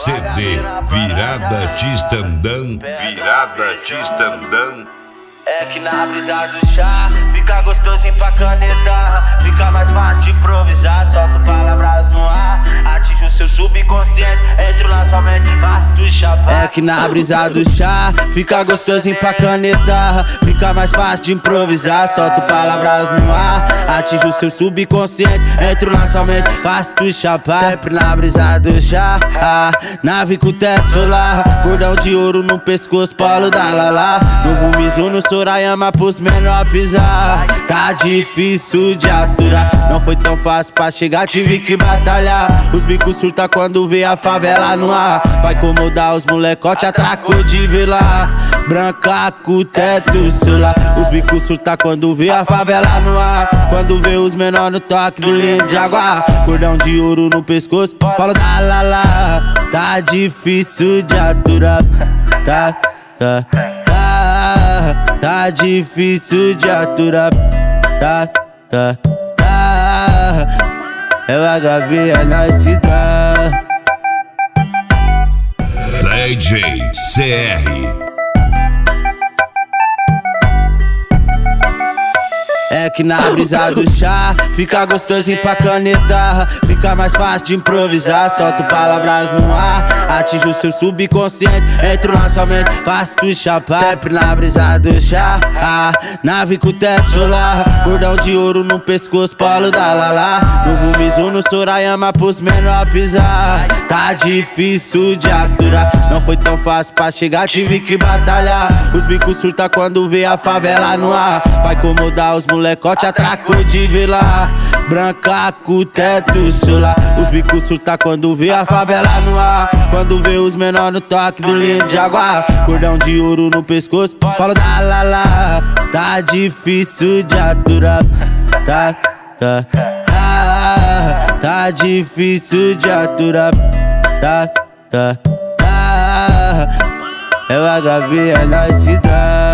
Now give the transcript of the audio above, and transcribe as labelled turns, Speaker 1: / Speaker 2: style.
Speaker 1: CD Virada Tistandã. Virada Tistandã.
Speaker 2: É que na brisa do chá fica gostosinho pra canetar. Fica mais fácil de improvisar. Solto palavras no ar, atinge o seu subconsciente. Entro na sua mente, basta chapar. É que na brisa do chá fica gostosinho pra canetar. Fica mais fácil de improvisar. Solto palavras no ar, atinge o seu subconsciente. Entro na sua mente, basta chapar. Sempre na brisa do chá, nave com teto solar, cordão de ouro no pescoço, polo da Lala. Novo Mizuno Sorayama pros menor pisar. Tá difícil de aturar, não foi tão fácil pra chegar, tive que batalhar. Os bicos surta quando vê a favela no ar. Vai incomodar os molecote, atracou de vela. Branca com teto solar. Os bicos surta quando vê a favela no ar. Quando vê os menor no toque do lindo jaguar. Cordão de ouro no pescoço, polo da Lala. Tá difícil de aturar. Tá difícil de aturar. É o HB, é nós que tá.
Speaker 1: DJ CR.
Speaker 2: É que na brisa do chá fica gostosinho pra canetar. Fica mais fácil de improvisar. Solto palavras no ar, atinge o seu subconsciente. Entro na sua mente, faço tu chapar. Sempre na brisa do chá, nave com teto solar, cordão de ouro no pescoço, polo da Lala. Novo Mizuno Sorayama pros menor pisar. Tá difícil de aturar, não foi tão fácil pra chegar, tive que batalhar. Os bicos surta quando vê a favela no ar. Vai incomodar os molecote, atracou de vela. Branca com teto solar. Os bicos surta quando vê a favela no ar. Quando vê os menor no toque do lindo jaguar. Cordão de ouro no pescoço, polo da Lala. Tá difícil de aturar. Tá difícil de aturar. É o HB, é nós que dá.